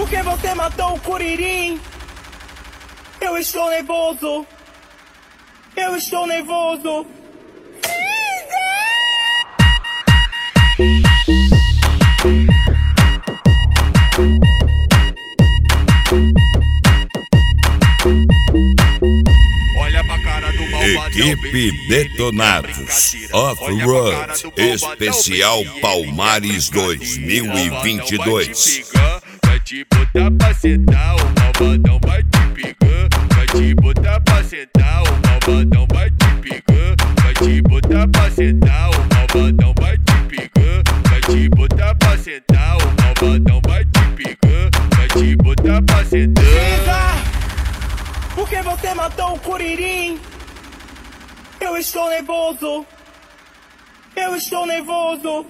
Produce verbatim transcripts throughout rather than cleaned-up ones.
Porque você matou o Curirim. Eu estou nervoso. Eu estou nervoso. Olha pra cara do malvadão. Equipe Detonados Off-Road Especial Palmares dois mil e vinte e dois. Vai te botar pra sentar, o malvadão vai te pegar. Vai te botar pra sentar, o malvadão vai te pegar. Vai te botar pra sentar, o malvadão vai te pegar. Vai te botar pra sentar, o malvadão vai te pegar. Vai te botar pra sentar. Porque você matou o Curirim. Eu estou nervoso. Eu estou nervoso.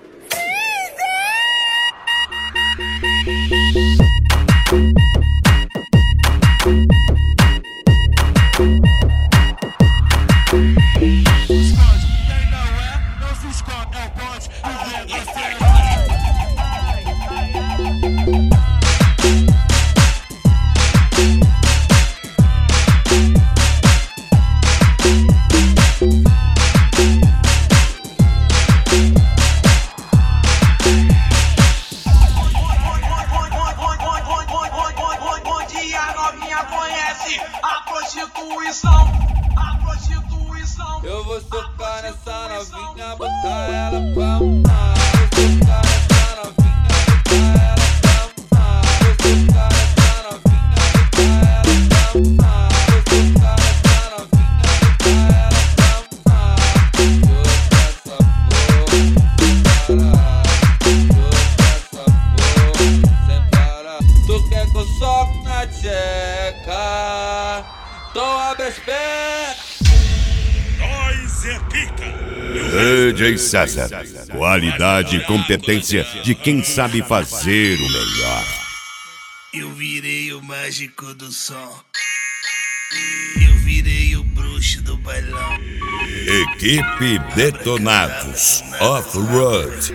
A prostituição, a prostituição. Eu vou socar nessa novinha, botar ela pra mamar. Vou socar nessa novinha, botar ela pra mamar. Vou socar nessa novinha, botar ela pra mamar. Vou socar nessa novinha, botar ela pra mamar. Soca essa porra, para. Soca essa porra, sem parar. Tu quer que eu soque na tcheca? Então abre as pernas. Nós é pica. D J César, qualidade e competência de quem sabe fazer o melhor. Eu virei o mágico do som. Eu virei o bruxo do bailão. Equipe Detonados Off-Road.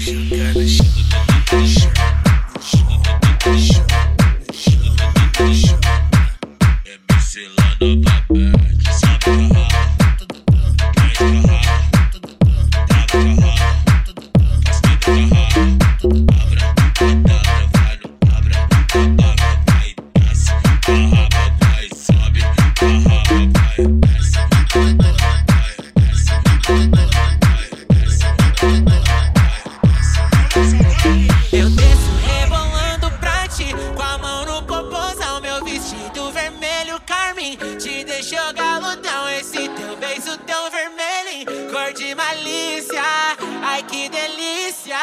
Eu desço rebolando pra ti, com a mão no popozão, meu vestido vermelho carmim. Te deixou galudão, esse teu beijo tão vermelho, cor de malícia, ai que delícia.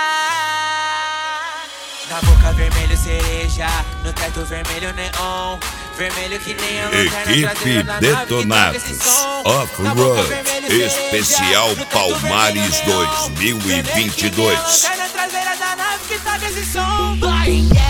Na boca vermelho cereja, no teto vermelho neon, vermelho que nem a lanterna Equipe Detonados Off-Road Especial Palmares dois mil e vinte e dois. traseira da nave que toca esse som. Vai,